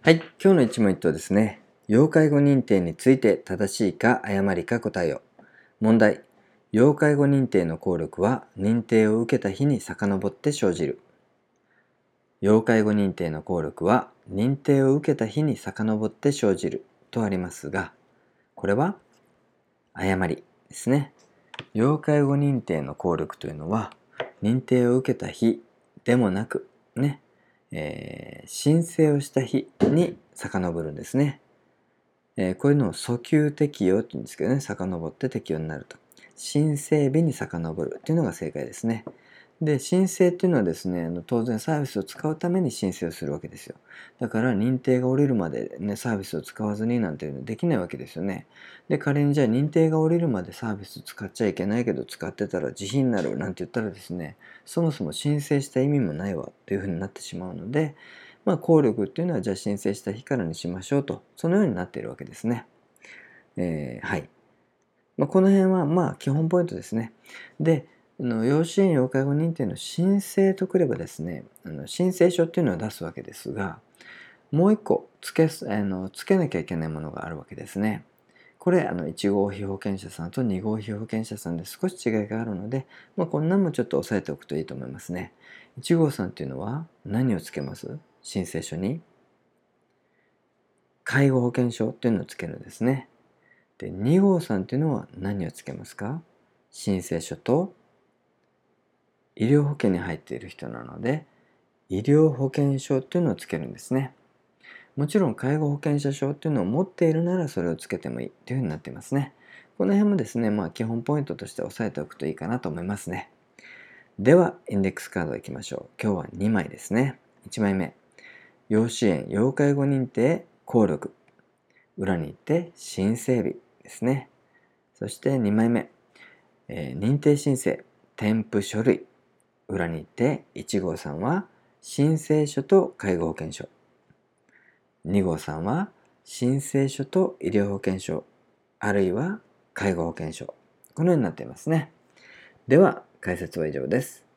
はい、今日の一問一答ですね。要介護認定について正しいか誤りか答えよ。問題。要介護認定の効力は認定を受けた日に遡って生じる。要介護認定の効力は認定を受けた日に遡って生じるとありますが、これは誤りですね。要介護認定の効力というのは認定を受けた日でもなくね、申請をした日に遡るんですね。こういうのを訴求適用って言うんですけどね、遡って適用になると。申請日に遡るっていうのが正解ですね。で、申請っていうのはですね、当然サービスを使うために申請をするわけですよ。だから認定が下りるまでね、サービスを使わずになんていうのできないわけですよね。で、仮にじゃあ認定が下りるまでサービス使っちゃいけないけど使ってたら自費になるなんて言ったらですね、そもそも申請した意味もないわというふうになってしまうので、効力っていうのはじゃあ申請した日からにしましょうと、そのようになっているわけですね。はい。この辺は基本ポイントですね。で、要支援要介護認定の申請とくればですね、申請書っていうのを出すわけですが、もう一個つけなきゃいけないものがあるわけですね。これ、1号被保険者さんと2号被保険者さんで少し違いがあるので、こんなんもちょっと押さえておくといいと思いますね。1号さんっていうのは何をつけます？申請書に介護保険証っていうのをつけるんですね。で、2号さんっていうのは何をつけますか？申請書と医療保険に入っている人なので、医療保険証っていうのをつけるんですね。もちろん介護保険者証っていうのを持っているならそれをつけてもいいというふうになっていますね。この辺もですね、基本ポイントとして押さえておくといいかなと思いますね。では、インデックスカードいきましょう。今日は2枚ですね。1枚目、要支援要介護認定効力。裏に行って申請日ですね。そして2枚目、認定申請添付書類。裏に行って1号さんは申請書と介護保険証。2号さんは申請書と医療保険証、あるいは介護保険証。このようになっていますね。では、解説は以上です。